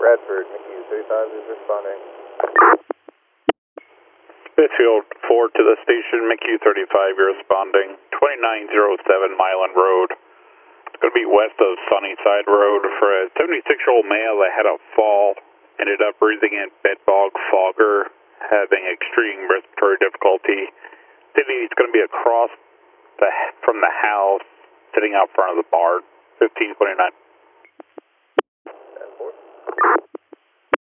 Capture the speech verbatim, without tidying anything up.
Radford, McHugh thirty-five is responding. Smithfield four to the station, McHugh thirty-five, you're responding. twenty-nine oh seven Milan Road. It's going to be west of Sunnyside Road for a seventy-six-year-old male that had a fall, ended up breathing in bedbug fogger, having extreme respiratory difficulty. He's going to be across the, from the house, sitting out front of the bar, fifteen twenty-nine.